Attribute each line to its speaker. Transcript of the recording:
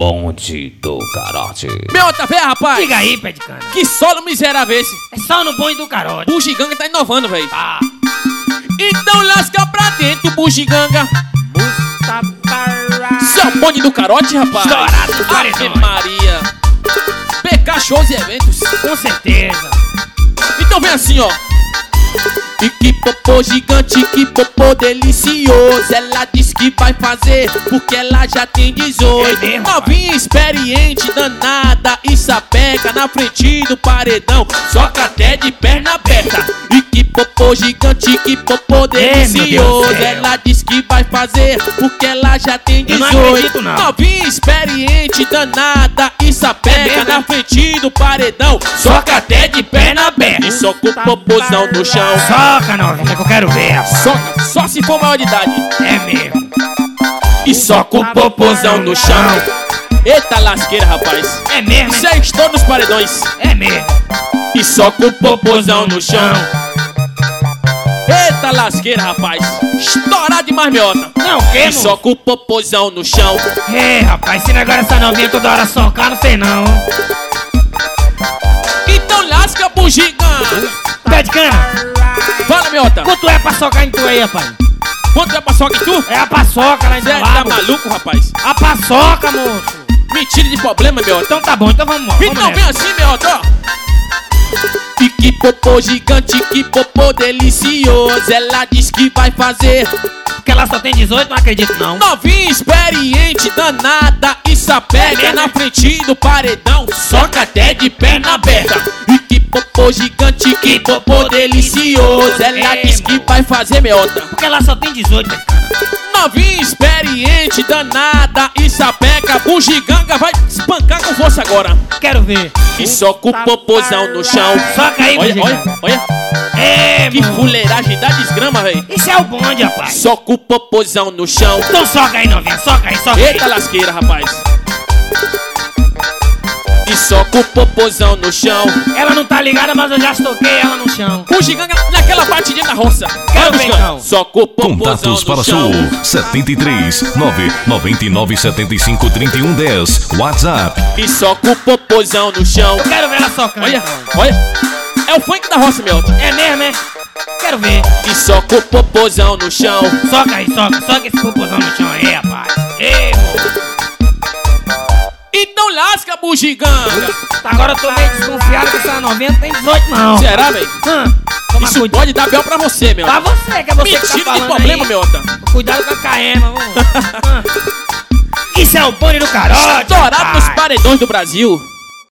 Speaker 1: bonde do carote.
Speaker 2: Meu outra vez, rapaz.
Speaker 3: Diga aí, pé de cana.
Speaker 2: Que solo miserável esse.
Speaker 3: É só no bonde do carote.
Speaker 2: Bugiganga tá inovando, velho.
Speaker 3: Tá.
Speaker 2: Então lasca pra dentro, bugiganga. Seu bonde do carote, rapaz.
Speaker 3: Estourado do
Speaker 2: Ave
Speaker 3: paredão.
Speaker 2: Maria. PK Shows e Eventos.
Speaker 3: Com certeza.
Speaker 2: Então vem assim, ó. E que popô gigante, que popô delicioso. Ela diz que vai fazer porque ela já tem 18.
Speaker 3: É mesmo,
Speaker 2: Novinha experiente, danada e sapeca na frente do paredão, soca até de perna aberta. E que popô gigante, que popô delicioso.
Speaker 3: Deus do céu.
Speaker 2: Ela diz que vai fazer porque ela já tem
Speaker 3: Eu
Speaker 2: 18.
Speaker 3: não acredito, não.
Speaker 2: Novinha experiente, danada e sapeca
Speaker 3: mesmo,
Speaker 2: na
Speaker 3: né?
Speaker 2: frente do paredão, soca até de perna aberta. E soca o popozão no chão.
Speaker 3: Soca, novinha, que eu quero ver, rapaz.
Speaker 2: Soca, só se for maior de idade.
Speaker 3: É mesmo.
Speaker 2: E soca o popozão no chão. Eita lasqueira, rapaz.
Speaker 3: É mesmo,
Speaker 2: Isso é estouro nos paredões.
Speaker 3: é mesmo.
Speaker 2: E soca o popozão no chão. Eita lasqueira, rapaz. Estourado demais, miota.
Speaker 3: Não, o quê,
Speaker 2: E
Speaker 3: moço?
Speaker 2: soca o popozão no chão.
Speaker 3: É, rapaz, se negócio essa novinha toda hora socar, não sei não.
Speaker 2: Então lasca, bugiganga.
Speaker 3: Pé de cana,
Speaker 2: Fala, miota.
Speaker 3: quanto é pra socar em tu aí, rapaz?
Speaker 2: Quanto é paçoca em tu?
Speaker 3: É a paçoca lá em
Speaker 2: Você tá
Speaker 3: Labo.
Speaker 2: maluco, rapaz?
Speaker 3: A paçoca, moço.
Speaker 2: Mentira de problema, miota.
Speaker 3: Então tá bom, então vamos embora.
Speaker 2: Então
Speaker 3: Vamos
Speaker 2: vem
Speaker 3: nessa.
Speaker 2: assim, miota, ó. E que popô gigante, que popô delicioso. Ela diz que vai fazer.
Speaker 3: Porque ela só tem 18, não acredito não.
Speaker 2: Novinha experiente, danada e sapeca
Speaker 3: É,
Speaker 2: na frente do paredão, soca até de perna aberta. E que popô gigante, que popô delicioso. Ela diz que vai fazer, meota.
Speaker 3: Porque ela só tem 18, pé de cana.
Speaker 2: Novinha experiente, danada e sapeca. Bugiganga vai espancar com força agora.
Speaker 3: Quero ver.
Speaker 2: E soca o popozão no chão.
Speaker 3: Soca aí,
Speaker 2: Olha,
Speaker 3: bugiganga.
Speaker 2: olha, olha.
Speaker 3: É,
Speaker 2: Que
Speaker 3: mano.
Speaker 2: fuleiragem da desgrama, véi.
Speaker 3: Isso é o bonde, rapaz.
Speaker 2: Soca o popozão no chão.
Speaker 3: Então soca aí, novinha. Soca aí, soca aí.
Speaker 2: Eita lasqueira, rapaz. E soca o popozão no chão.
Speaker 3: Ela não tá ligada, mas eu já estoquei ela no chão.
Speaker 2: Bugiganga naquela batidinha da roça.
Speaker 3: Quero ver,
Speaker 2: Bugiganga.
Speaker 3: então.
Speaker 2: Soca o popozão
Speaker 4: Contatos
Speaker 2: no
Speaker 4: para
Speaker 2: chão.
Speaker 4: show 73 999 75 31 10. WhatsApp.
Speaker 2: E soca o popozão no chão.
Speaker 3: Eu quero ver ela socando.
Speaker 2: Olha,
Speaker 3: então.
Speaker 2: olha. É o funk da roça, meu.
Speaker 3: É mesmo, é? Quero ver.
Speaker 2: E soca o popozão no chão.
Speaker 3: Soca aí, soca. Soca esse popozão no chão aí, rapaz. Ei, moço.
Speaker 2: Então lasca, bugiganga.
Speaker 3: Agora eu tô meio desconfiado que essa novinha não tem 18, não.
Speaker 2: Será, velho?
Speaker 3: Toma
Speaker 2: Isso
Speaker 3: cuidado.
Speaker 2: pode dar bel pra você, meu.
Speaker 3: Pra você, que é você que tá
Speaker 2: Mentira de
Speaker 3: falando
Speaker 2: problema,
Speaker 3: aí.
Speaker 2: meu.
Speaker 3: Cuidado com a caema, vamos. Isso é o bonde do carote.
Speaker 2: Estourado nos
Speaker 3: rapaz.
Speaker 2: paredões do Brasil.